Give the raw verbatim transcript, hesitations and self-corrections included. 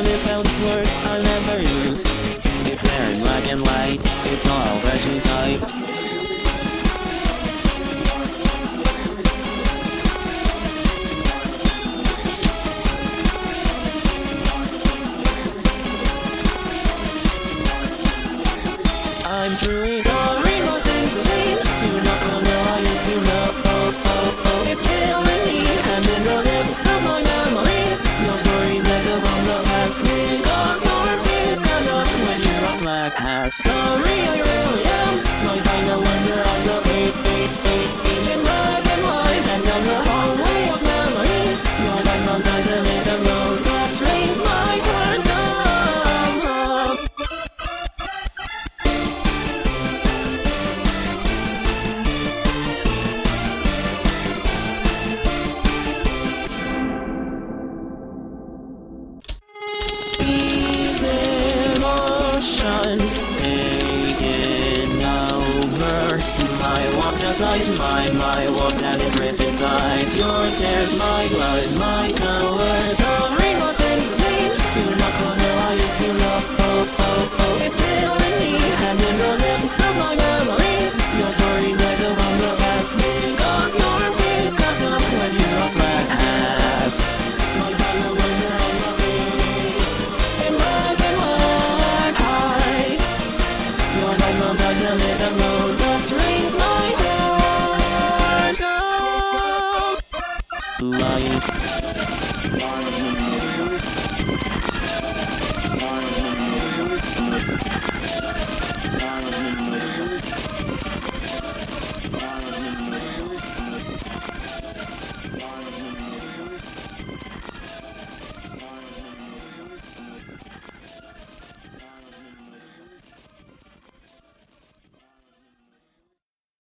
one is how to work, I never use. It's there in black and white, it's all freshly typed. I'm truly sorry, but things have changed. You're not the girl I used to know. Oh, oh, oh, it's killing me. And in the depths of my memories, your stories echo from the past. Because your face stand up when you rock like ass. Sorry, I really am. My final words are on the eight, eight, eight, eight in black and white. And down the hallway of memories, your diamond ties the little road that drains my heart of love. These emotions taking over. My walk outside, my, my walk down and press inside. Your tears, my blood, my color. Sorry, but